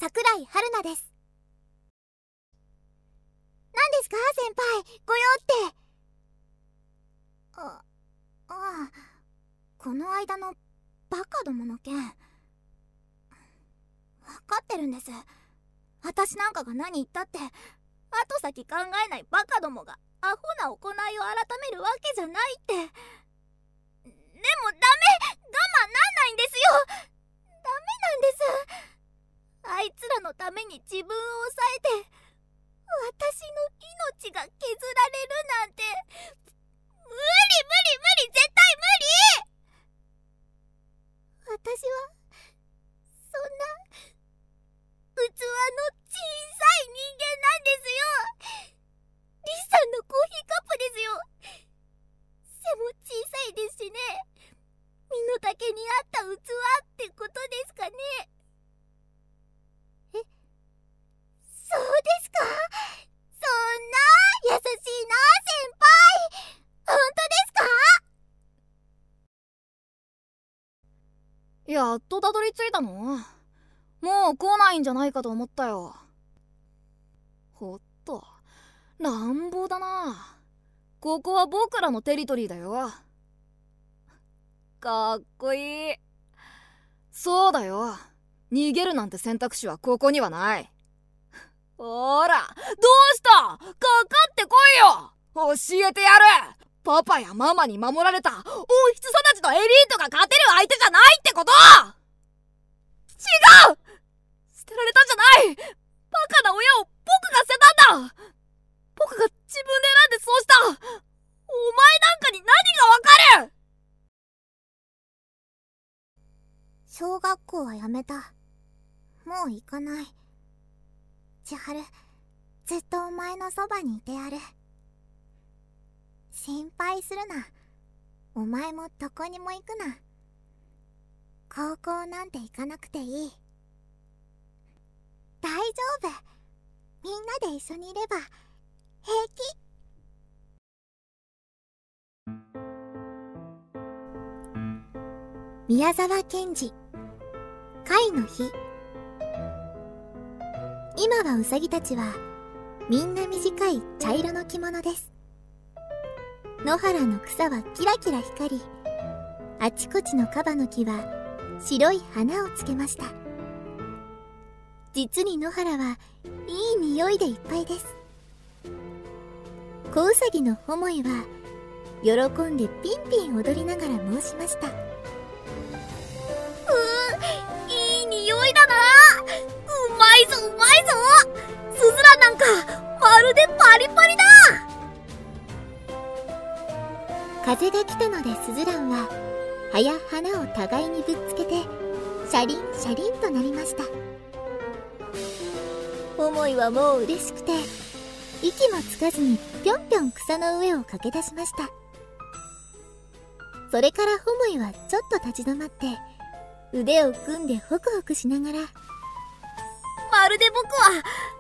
桜井春菜です。何ですか先輩、ご用って。この間のバカどもの件、分かってるんです。私なんかが何言ったって後先考えないバカどもがアホな行いを改めるわけじゃないって。でもダメ、我慢なんないんですよ。ダメなんです。あいつらのために自分を抑えて私の命が削られるなんて無理無理無理、絶対無理。私はそんな器の小さい人間なんですよ。リスさんのコーヒーカップですよ。背も小さいですしね。身の丈に合った器ってことですかね。え、そうですか。そんな優しいな先輩。本当ですか。 やっとたどり着いたの？もう来ないんじゃないかと思ったよ。ほっと、乱暴だな。ここは僕らのテリトリーだよ。かっこいい。そうだよ。逃げるなんて選択肢はここにはない。ほら、どうした？かかってこいよ。教えてやる。パパやママに守られた温室育ちのエリートが勝てる相手じゃないってこと。違う。捨てられたんじゃない。バカな親を僕が捨てたんだ。僕が自分で選んでそうした。お前なんかに何がわかる。 小学校はやめた。もう行かない。千春、ずっとお前のそばにいてやる。心配するな。お前もどこにも行くな。高校なんて行かなくていい。大丈夫。みんなで一緒にいれば平気。宮沢賢治、貝の日。今はウサギたちはみんな短い茶色の着物です。野原の草はキラキラ光り、あちこちのカバの木は白い花をつけました。実に野原はいい匂いでいっぱいです。子ウサギのホモイは喜んでピンピン踊りながら申しました。いい匂いだな。うまいぞうまいぞ。スズランなんかまるでパリパリだ。風が来たのでスズランは葉や花を互いにぶっつけてシャリンシャリンとなりました。ホモイはもう嬉しくて息もつかずにぴょんぴょん草の上を駆け出しました。それからホモイはちょっと立ち止まって腕を組んでホクホクしながら、まるで僕は